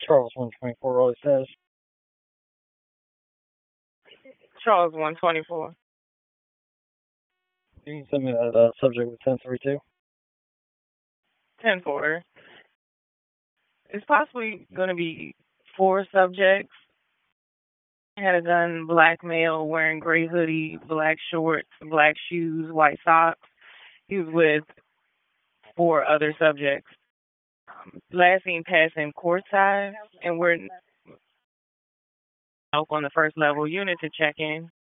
Charles 124 always says. Charles 124. You can send me that subject with 1032. 10-4. It's possibly going to be 4 subjects. Had a gun, black male, wearing gray hoodie, black shorts, black shoes, white socks. He was with 4 other subjects. Last seen passing courtside, and we're on the first level unit to check in.